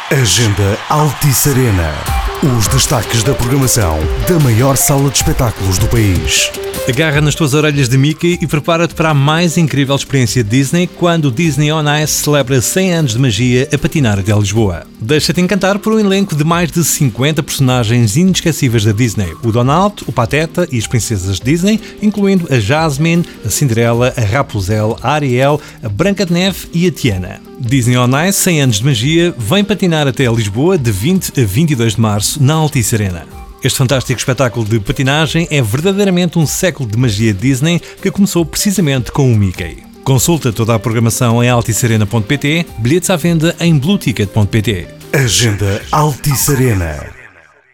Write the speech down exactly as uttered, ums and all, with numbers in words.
Agenda Altice Arena. Os destaques da programação da maior sala de espetáculos do país. Agarra nas tuas orelhas de Mickey e prepara-te para a mais incrível experiência Disney quando o Disney On Ice celebra cem anos de magia a patinar até Lisboa. Deixa-te encantar por um elenco de mais de cinquenta personagens inesquecíveis da Disney. O Donald, o Pateta e as princesas Disney, incluindo a Jasmine, a Cinderela, a Rapunzel, a Ariel, a Branca de Neve e a Tiana. Disney On Ice cem anos de magia vem patinar até Lisboa de vinte a vinte e dois de março na Altice Arena. Este fantástico espetáculo de patinagem é verdadeiramente um século de magia Disney que começou precisamente com o Mickey. Consulta toda a programação em altice arena ponto pt, bilhetes à venda em blue ticket ponto pt. Agenda Altice Arena.